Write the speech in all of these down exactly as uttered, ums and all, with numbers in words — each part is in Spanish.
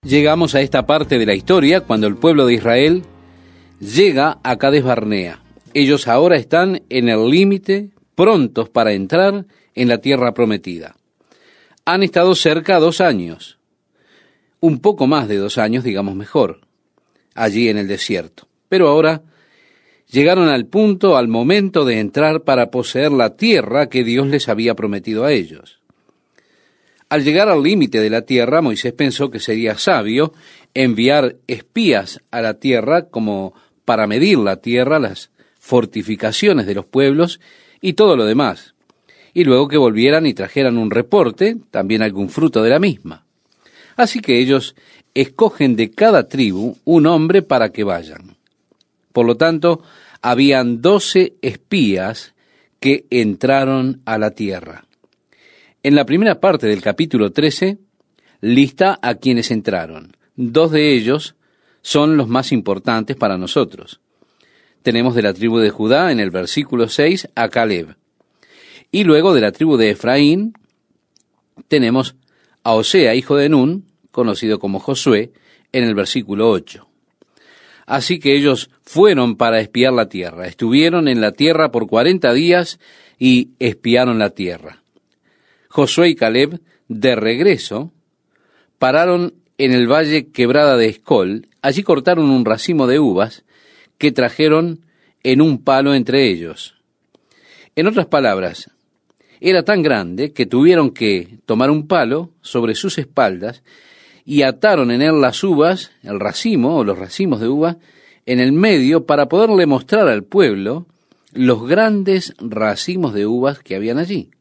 Llegamos a esta parte de la historia cuando el pueblo de Israel llega a Cades Barnea. Ellos ahora están en el límite, prontos para entrar en la tierra prometida. Han estado cerca dos años, un poco más de dos años, digamos mejor, allí en el desierto. Pero ahora llegaron al punto, al momento de entrar para poseer la tierra que Dios les había prometido a ellos. Al llegar al límite de la tierra, Moisés pensó que sería sabio enviar espías a la tierra como para medir la tierra, las fortificaciones de los pueblos y todo lo demás, y luego que volvieran y trajeran un reporte, también algún fruto de la misma. Así que ellos escogen de cada tribu un hombre para que vayan. Por lo tanto, habían doce espías que entraron a la tierra. En la primera parte del capítulo trece, lista a quienes entraron. Dos de ellos son los más importantes para nosotros. Tenemos de la tribu de Judá, en el versículo seis, a Caleb. Y luego de la tribu de Efraín, tenemos a Osea, hijo de Nun, conocido como Josué, en el versículo ocho. Así que ellos fueron para espiar la tierra. Estuvieron en la tierra por cuarenta días y espiaron la tierra. Josué y Caleb, de regreso, pararon en el valle Quebrada de Escol. Allí cortaron un racimo de uvas que trajeron en un palo entre ellos. En otras palabras, era tan grande que tuvieron que tomar un palo sobre sus espaldas y ataron en él las uvas, el racimo o los racimos de uva, en el medio para poderle mostrar al pueblo los grandes racimos de uvas que habían allí.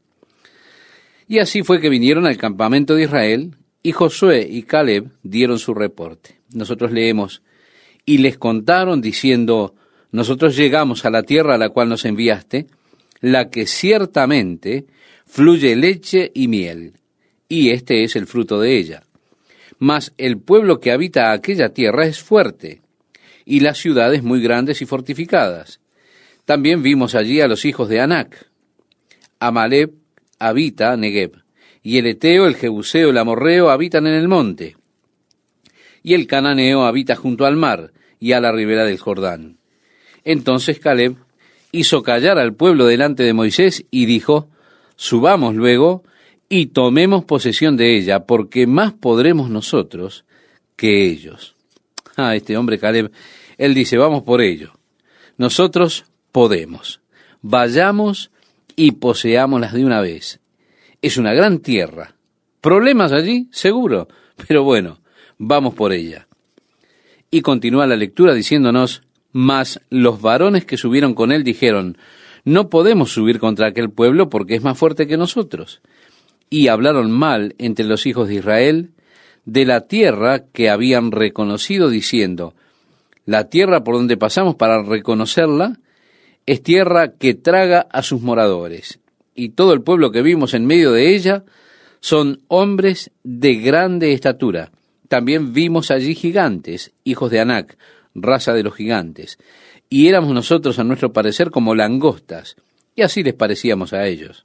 Y así fue que vinieron al campamento de Israel, y Josué y Caleb dieron su reporte. Nosotros leemos, y les contaron diciendo, nosotros llegamos a la tierra a la cual nos enviaste, la que ciertamente fluye leche y miel, y este es el fruto de ella. Mas el pueblo que habita aquella tierra es fuerte, y las ciudades muy grandes y fortificadas. También vimos allí a los hijos de Anac. Amalek habita Negev, y el Eteo, el Jebuseo, el Amorreo habitan en el monte, y el Cananeo habita junto al mar y a la ribera del Jordán. Entonces Caleb hizo callar al pueblo delante de Moisés y dijo, subamos luego y tomemos posesión de ella, porque más podremos nosotros que ellos. Ah, este hombre Caleb, él dice, vamos por ello. Nosotros podemos. Vayamos y poseámoslas de una vez. Es una gran tierra. ¿Problemas allí? Seguro. Pero bueno, vamos por ella. Y continúa la lectura diciéndonos, mas los varones que subieron con él dijeron, no podemos subir contra aquel pueblo porque es más fuerte que nosotros. Y hablaron mal entre los hijos de Israel de la tierra que habían reconocido, diciendo, la tierra por donde pasamos para reconocerla es tierra que traga a sus moradores, y todo el pueblo que vimos en medio de ella son hombres de grande estatura. También vimos allí gigantes, hijos de Anac, raza de los gigantes, y éramos nosotros a nuestro parecer como langostas, y así les parecíamos a ellos.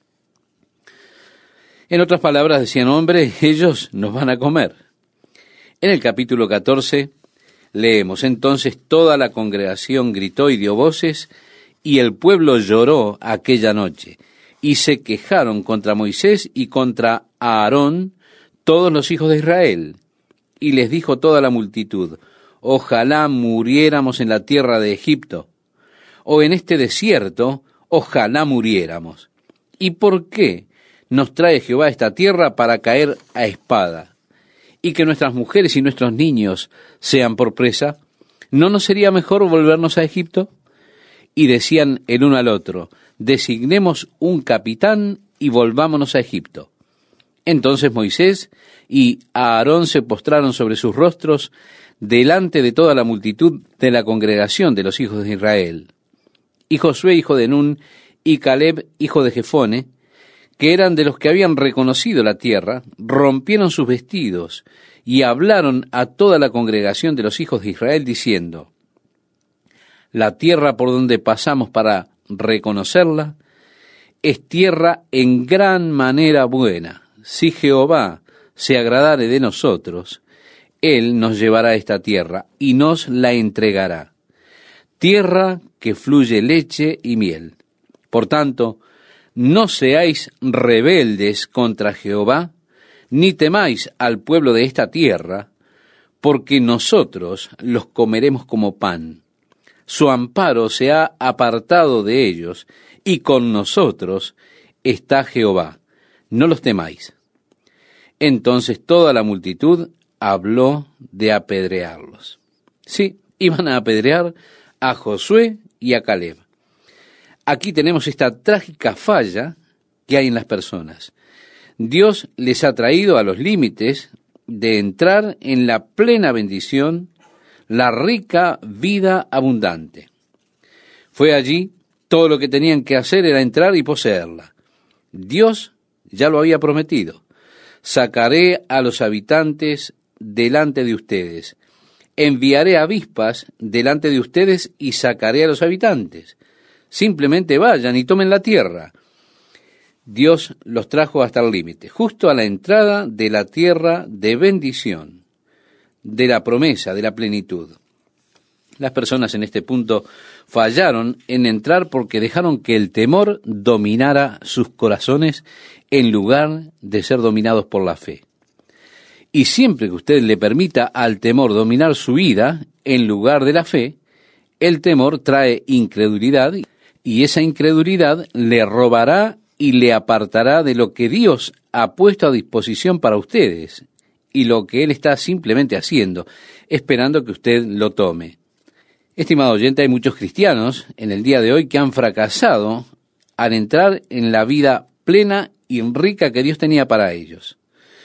En otras palabras decían, hombre, ellos nos van a comer. En el capítulo catorce leemos, entonces toda la congregación gritó y dio voces, y el pueblo lloró aquella noche, y se quejaron contra Moisés y contra Aarón todos los hijos de Israel. Y les dijo toda la multitud, ojalá muriéramos en la tierra de Egipto, o en este desierto, ojalá muriéramos. ¿Y por qué nos trae Jehová esta tierra para caer a espada? Y que nuestras mujeres y nuestros niños sean por presa, ¿no nos sería mejor volvernos a Egipto? Y decían el uno al otro, designemos un capitán y volvámonos a Egipto. Entonces Moisés y Aarón se postraron sobre sus rostros delante de toda la multitud de la congregación de los hijos de Israel. Y Josué, hijo de Nun, y Caleb, hijo de Jefone, que eran de los que habían reconocido la tierra, rompieron sus vestidos y hablaron a toda la congregación de los hijos de Israel, diciendo, la tierra por donde pasamos para reconocerla es tierra en gran manera buena. Si Jehová se agradare de nosotros, Él nos llevará a esta tierra y nos la entregará. Tierra que fluye leche y miel. Por tanto, no seáis rebeldes contra Jehová, ni temáis al pueblo de esta tierra, porque nosotros los comeremos como pan. Su amparo se ha apartado de ellos, y con nosotros está Jehová. No los temáis. Entonces toda la multitud habló de apedrearlos. Sí, iban a apedrear a Josué y a Caleb. Aquí tenemos esta trágica falla que hay en las personas. Dios les ha traído a los límites de entrar en la plena bendición, la rica vida abundante. Fue allí, todo lo que tenían que hacer era entrar y poseerla. Dios ya lo había prometido. Sacaré a los habitantes delante de ustedes. Enviaré avispas delante de ustedes y sacaré a los habitantes. Simplemente vayan y tomen la tierra. Dios los trajo hasta el límite, justo a la entrada de la tierra de bendición, de la promesa, de la plenitud. Las personas en este punto fallaron en entrar porque dejaron que el temor dominara sus corazones en lugar de ser dominados por la fe. Y siempre que usted le permita al temor dominar su vida en lugar de la fe, el temor trae incredulidad y esa incredulidad le robará y le apartará de lo que Dios ha puesto a disposición para ustedes y lo que Él está simplemente haciendo, esperando que usted lo tome. Estimado oyente, hay muchos cristianos en el día de hoy que han fracasado al entrar en la vida plena y rica que Dios tenía para ellos.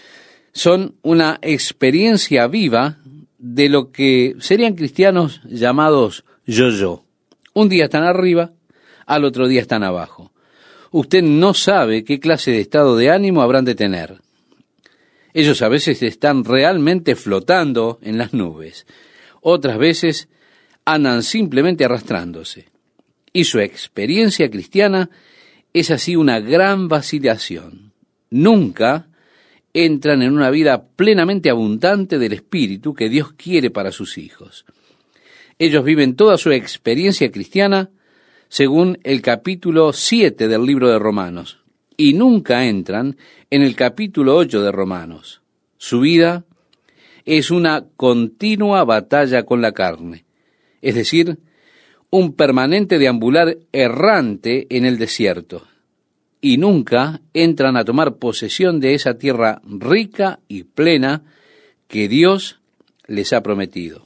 Son una experiencia viva de lo que serían cristianos llamados yo-yo. Un día están arriba, al otro día están abajo. Usted no sabe qué clase de estado de ánimo habrán de tener. Ellos a veces están realmente flotando en las nubes. Otras veces andan simplemente arrastrándose. Y su experiencia cristiana es así una gran vacilación. Nunca entran en una vida plenamente abundante del Espíritu que Dios quiere para sus hijos. Ellos viven toda su experiencia cristiana según el capítulo siete del libro de Romanos, y nunca entran en el capítulo ocho de Romanos. Su vida es una continua batalla con la carne, es decir, un permanente deambular errante en el desierto, y nunca entran a tomar posesión de esa tierra rica y plena que Dios les ha prometido.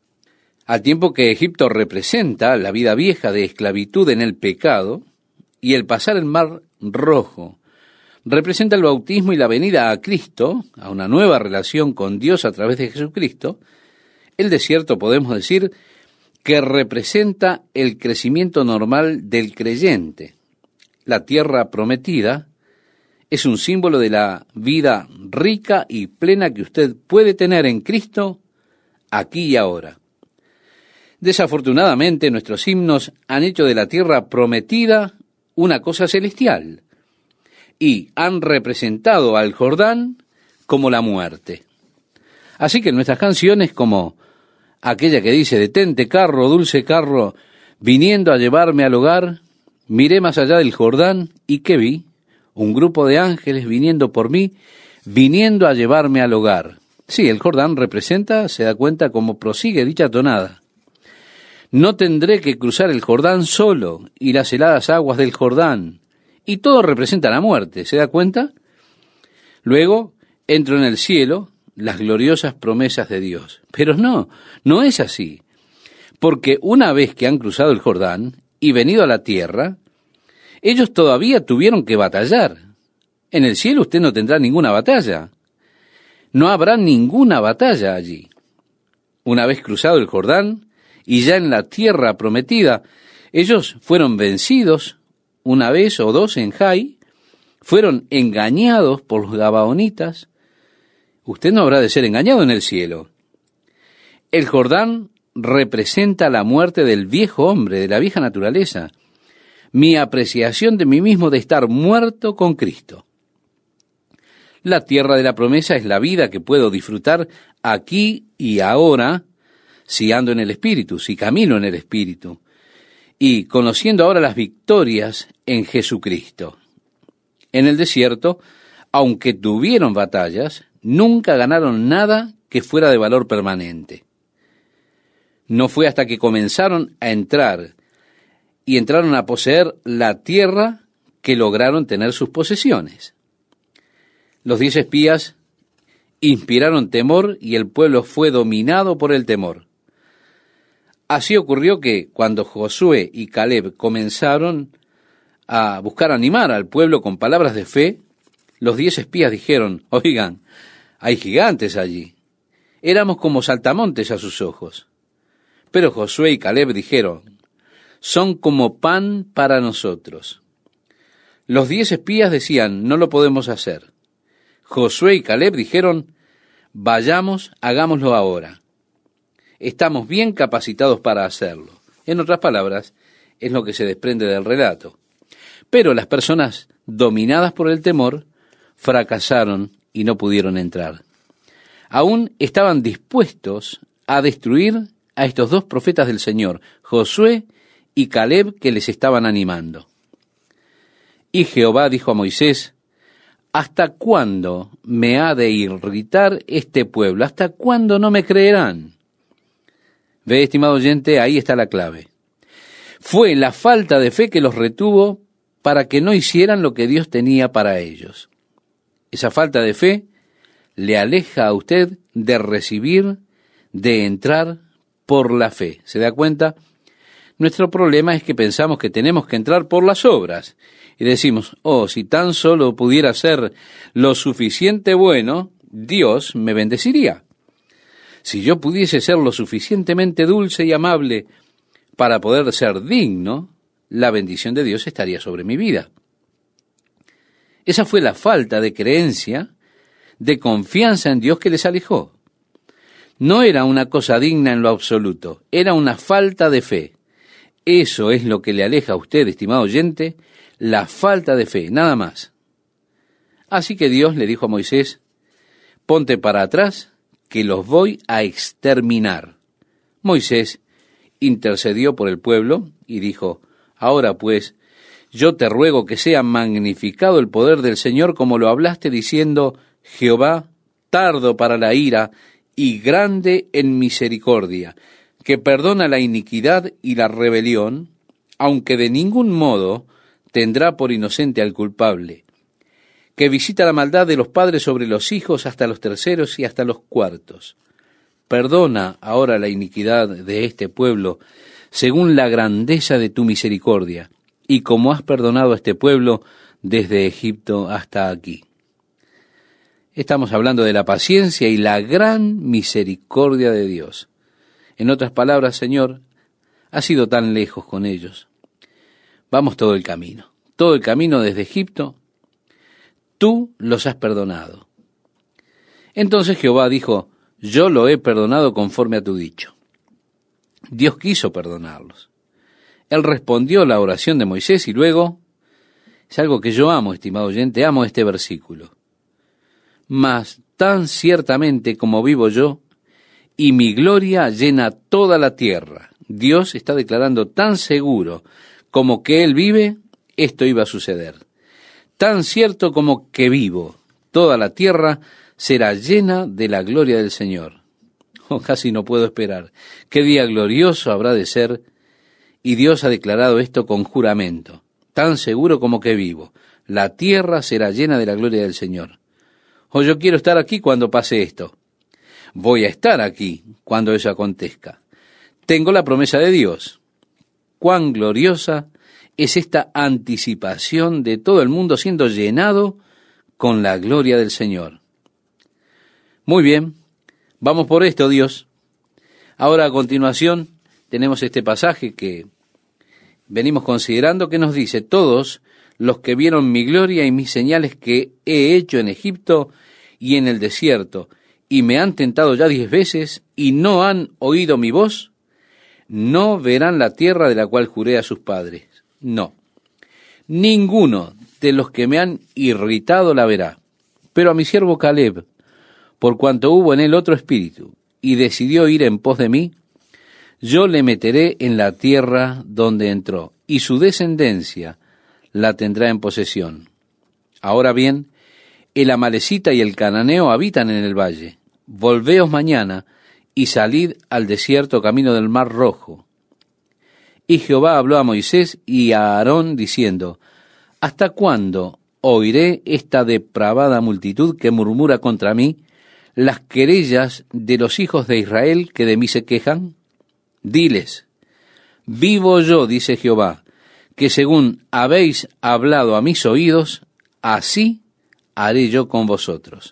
Al tiempo que Egipto representa la vida vieja de esclavitud en el pecado, y el pasar el mar rojo representa el bautismo y la venida a Cristo, a una nueva relación con Dios a través de Jesucristo, el desierto podemos decir que representa el crecimiento normal del creyente. La tierra prometida es un símbolo de la vida rica y plena que usted puede tener en Cristo aquí y ahora. Desafortunadamente, nuestros himnos han hecho de la tierra prometida una cosa celestial y han representado al Jordán como la muerte. Así que nuestras canciones, como aquella que dice, detente carro, dulce carro, viniendo a llevarme al hogar, miré más allá del Jordán y ¿qué vi? Un grupo de ángeles viniendo por mí, viniendo a llevarme al hogar. Sí, el Jordán representa, se da cuenta cómo prosigue dicha tonada. No tendré que cruzar el Jordán solo, y las heladas aguas del Jordán. Y todo representa la muerte, ¿se da cuenta? Luego, entro en el cielo, las gloriosas promesas de Dios. Pero no, no es así. Porque una vez que han cruzado el Jordán y venido a la tierra, ellos todavía tuvieron que batallar. En el cielo usted no tendrá ninguna batalla. No habrá ninguna batalla allí. Una vez cruzado el Jordán, y ya en la tierra prometida, ellos fueron vencidos una vez o dos en Jai, fueron engañados por los gabaonitas. Usted no habrá de ser engañado en el cielo. El Jordán representa la muerte del viejo hombre, de la vieja naturaleza, mi apreciación de mí mismo de estar muerto con Cristo. La tierra de la promesa es la vida que puedo disfrutar aquí y ahora, si ando en el Espíritu, si camino en el Espíritu, y conociendo ahora las victorias en Jesucristo. En el desierto, aunque tuvieron batallas, nunca ganaron nada que fuera de valor permanente. No fue hasta que comenzaron a entrar y entraron a poseer la tierra que lograron tener sus posesiones. Los diez espías inspiraron temor y el pueblo fue dominado por el temor. Así ocurrió que cuando Josué y Caleb comenzaron a buscar animar al pueblo con palabras de fe, los diez espías dijeron: oigan, hay gigantes allí. Éramos como saltamontes a sus ojos. Pero Josué y Caleb dijeron: son como pan para nosotros. Los diez espías decían: no lo podemos hacer. Josué y Caleb dijeron: vayamos, hagámoslo ahora. Estamos bien capacitados para hacerlo. En otras palabras, es lo que se desprende del relato. Pero las personas dominadas por el temor fracasaron y no pudieron entrar. Aún estaban dispuestos a destruir a estos dos profetas del Señor, Josué y Caleb, que les estaban animando. Y Jehová dijo a Moisés: ¿hasta cuándo me ha de irritar este pueblo? ¿Hasta cuándo no me creerán? Ve, estimado oyente, ahí está la clave. Fue la falta de fe que los retuvo para que no hicieran lo que Dios tenía para ellos. Esa falta de fe le aleja a usted de recibir, de entrar por la fe. ¿Se da cuenta? Nuestro problema es que pensamos que tenemos que entrar por las obras. Y decimos: oh, si tan solo pudiera ser lo suficiente bueno, Dios me bendeciría. Si yo pudiese ser lo suficientemente dulce y amable para poder ser digno, la bendición de Dios estaría sobre mi vida. Esa fue la falta de creencia, de confianza en Dios que les alejó. No era una cosa digna en lo absoluto, era una falta de fe. Eso es lo que le aleja a usted, estimado oyente, la falta de fe, nada más. Así que Dios le dijo a Moisés: ponte para atrás, que los voy a exterminar. Moisés intercedió por el pueblo y dijo: ahora pues, yo te ruego que sea magnificado el poder del Señor como lo hablaste, diciendo: Jehová, tardo para la ira y grande en misericordia, que perdona la iniquidad y la rebelión, aunque de ningún modo tendrá por inocente al culpable, que visita la maldad de los padres sobre los hijos hasta los terceros y hasta los cuartos. Perdona ahora la iniquidad de este pueblo, según la grandeza de tu misericordia, y como has perdonado a este pueblo desde Egipto hasta aquí. Estamos hablando de la paciencia y la gran misericordia de Dios. En otras palabras, Señor, has sido tan lejos con ellos. Vamos todo el camino, todo el camino desde Egipto. Tú los has perdonado. Entonces Jehová dijo: yo lo he perdonado conforme a tu dicho. Dios quiso perdonarlos. Él respondió la oración de Moisés y luego, es algo que yo amo, estimado oyente, amo este versículo. Mas tan ciertamente como vivo yo, y mi gloria llena toda la tierra. Dios está declarando tan seguro como que Él vive, esto iba a suceder. Tan cierto como que vivo, toda la tierra será llena de la gloria del Señor. Oh, casi no puedo esperar. Qué día glorioso habrá de ser. Y Dios ha declarado esto con juramento. Tan seguro como que vivo, la tierra será llena de la gloria del Señor. Oh, yo quiero estar aquí cuando pase esto. Voy a estar aquí cuando eso acontezca. Tengo la promesa de Dios. Cuán gloriosa es esta anticipación de todo el mundo siendo llenado con la gloria del Señor. Muy bien, vamos por esto, Dios. Ahora, a continuación, tenemos este pasaje que venimos considerando, que nos dice: todos los que vieron mi gloria y mis señales que he hecho en Egipto y en el desierto, y me han tentado ya diez veces, y no han oído mi voz, no verán la tierra de la cual juré a sus padres. No, ninguno de los que me han irritado la verá. Pero a mi siervo Caleb, por cuanto hubo en él otro espíritu, y decidió ir en pos de mí, yo le meteré en la tierra donde entró, y su descendencia la tendrá en posesión. Ahora bien, el amalecita y el cananeo habitan en el valle. Volveos mañana y salid al desierto camino del mar Rojo. Y Jehová habló a Moisés y a Aarón diciendo, ¿hasta cuándo oiré esta depravada multitud que murmura contra mí, las querellas de los hijos de Israel que de mí se quejan? Diles, vivo yo, dice Jehová, que según habéis hablado a mis oídos, así haré yo con vosotros.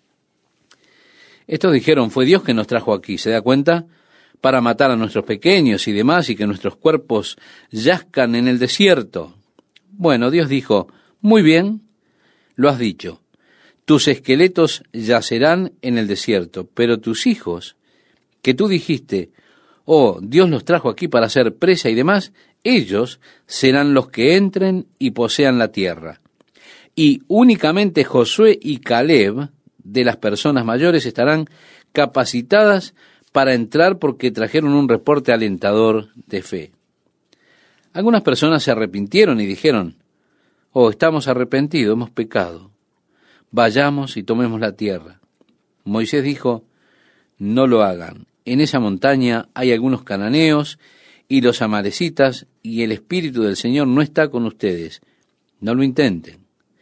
Estos dijeron, fue Dios que nos trajo aquí, ¿se da cuenta? Para matar a nuestros pequeños y demás, y que nuestros cuerpos yazcan en el desierto. Bueno, Dios dijo, muy bien, lo has dicho, tus esqueletos yacerán en el desierto, pero tus hijos, que tú dijiste, oh, Dios los trajo aquí para hacer presa y demás, ellos serán los que entren y posean la tierra. Y únicamente Josué y Caleb, de las personas mayores, estarán capacitadas para entrar porque trajeron un reporte alentador de fe. Algunas personas se arrepintieron y dijeron, oh, estamos arrepentidos, hemos pecado. Vayamos y tomemos la tierra. Moisés dijo, no lo hagan. En esa montaña hay algunos cananeos y los amalecitas, y el Espíritu del Señor no está con ustedes. No lo intenten.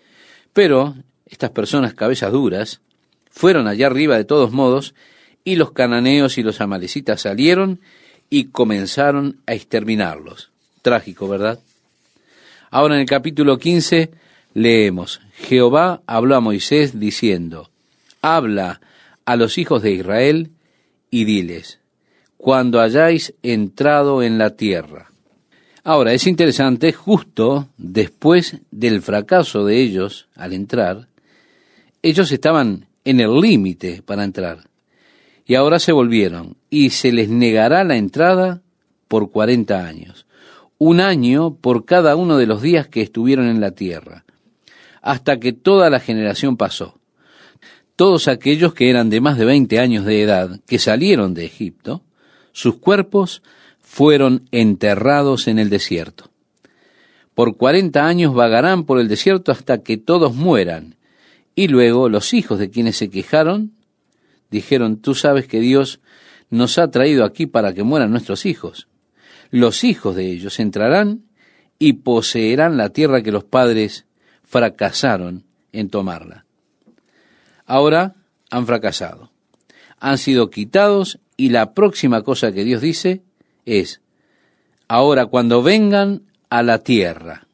Pero estas personas cabezas duras fueron allá arriba de todos modos, y los cananeos y los amalecitas salieron y comenzaron a exterminarlos. Trágico, ¿verdad? Ahora en el capítulo quince leemos, Jehová habló a Moisés diciendo, habla a los hijos de Israel y diles, cuando hayáis entrado en la tierra. Ahora, es interesante, justo después del fracaso de ellos al entrar, ellos estaban en el límite para entrar, y ahora se volvieron, y se les negará la entrada por cuarenta años, un año por cada uno de los días que estuvieron en la tierra, hasta que toda la generación pasó. Todos aquellos que eran de más de veinte años de edad, que salieron de Egipto, sus cuerpos fueron enterrados en el desierto. Por cuarenta años vagarán por el desierto hasta que todos mueran, y luego los hijos de quienes se quejaron, dijeron, tú sabes que Dios nos ha traído aquí para que mueran nuestros hijos. Los hijos de ellos entrarán y poseerán la tierra que los padres fracasaron en tomarla. Ahora han fracasado, han sido quitados, y la próxima cosa que Dios dice es, ahora cuando vengan a la tierra.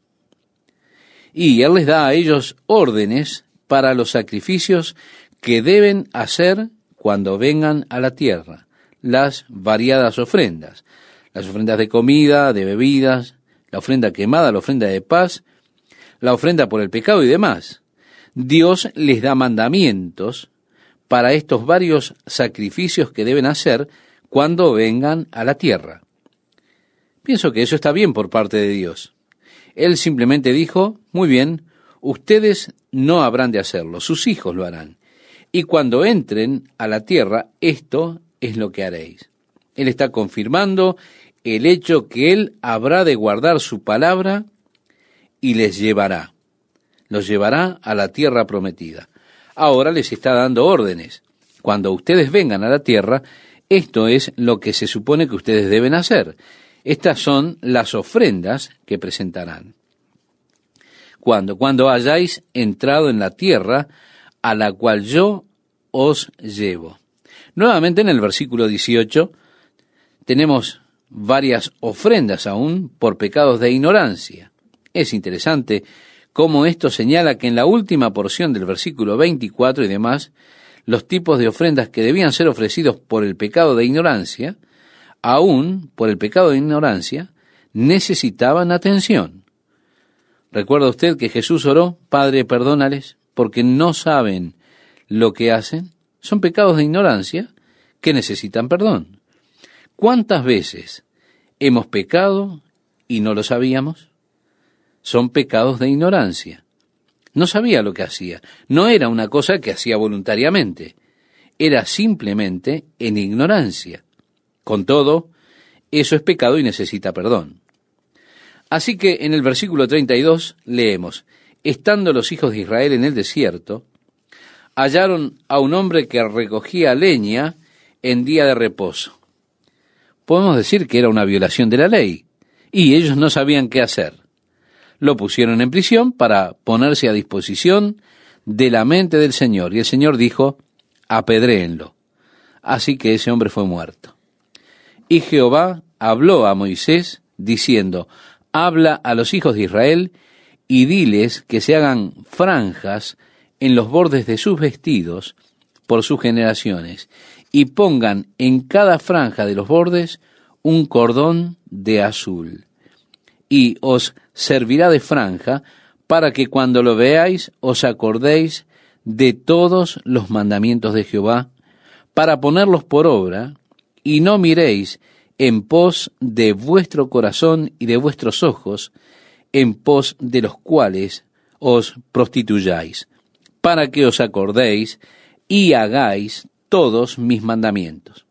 Y Él les da a ellos órdenes para los sacrificios que deben hacer cuando vengan a la tierra, las variadas ofrendas, las ofrendas de comida, de bebidas, la ofrenda quemada, la ofrenda de paz, la ofrenda por el pecado y demás. Dios les da mandamientos para estos varios sacrificios que deben hacer cuando vengan a la tierra. Pienso que eso está bien por parte de Dios. Él simplemente dijo, muy bien, ustedes no habrán de hacerlo, sus hijos lo harán. Y cuando entren a la tierra, esto es lo que haréis. Él está confirmando el hecho que Él habrá de guardar su palabra y les llevará. Los llevará a la tierra prometida. Ahora les está dando órdenes. Cuando ustedes vengan a la tierra, esto es lo que se supone que ustedes deben hacer. Estas son las ofrendas que presentarán. Cuando, cuando hayáis entrado en la tierra a la cual yo os llevo. Nuevamente en el versículo dieciocho tenemos varias ofrendas aún por pecados de ignorancia. Es interesante cómo esto señala que en la última porción del versículo veinticuatro y demás, los tipos de ofrendas que debían ser ofrecidos por el pecado de ignorancia, aún por el pecado de ignorancia, necesitaban atención. ¿Recuerda usted que Jesús oró, Padre, perdónales, porque no saben lo que hacen? Son pecados de ignorancia que necesitan perdón. ¿Cuántas veces hemos pecado y no lo sabíamos? Son pecados de ignorancia. No sabía lo que hacía. No era una cosa que hacía voluntariamente. era simplemente en ignorancia. Con todo, eso es pecado y necesita perdón. Así que en el versículo treinta y dos leemos: estando los hijos de Israel en el desierto, hallaron a un hombre que recogía leña en día de reposo. Podemos decir que era una violación de la ley, y ellos no sabían qué hacer. Lo pusieron en prisión para ponerse a disposición de la mente del Señor, y el Señor dijo: apedréenlo. Así que ese hombre fue muerto. Y Jehová habló a Moisés diciendo: habla a los hijos de Israel y diles que se hagan franjas en los bordes de sus vestidos por sus generaciones, y pongan en cada franja de los bordes un cordón de azul. Y os servirá de franja para que cuando lo veáis os acordéis de todos los mandamientos de Jehová, para ponerlos por obra, y no miréis en pos de vuestro corazón y de vuestros ojos, en pos de los cuales os prostituyáis, para que os acordéis y hagáis todos mis mandamientos.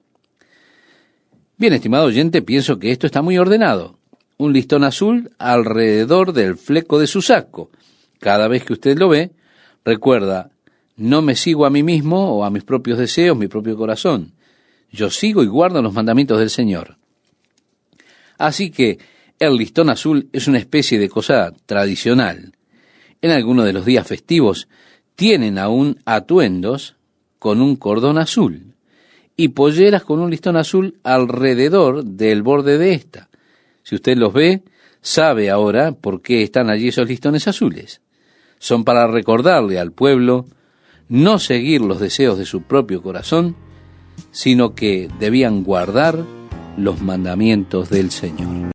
Bien, estimado oyente, pienso que esto está muy ordenado. Un listón azul alrededor del fleco de su saco. Cada vez que usted lo ve, recuerda: no me sigo a mí mismo o a mis propios deseos, mi propio corazón. Yo sigo y guardo los mandamientos del Señor. Así que el listón azul es una especie de cosa tradicional. En algunos de los días festivos tienen aún atuendos con un cordón azul y polleras con un listón azul alrededor del borde de esta. Si usted los ve, sabe ahora por qué están allí esos listones azules. Son para recordarle al pueblo no seguir los deseos de su propio corazón, sino que debían guardar los mandamientos del Señor.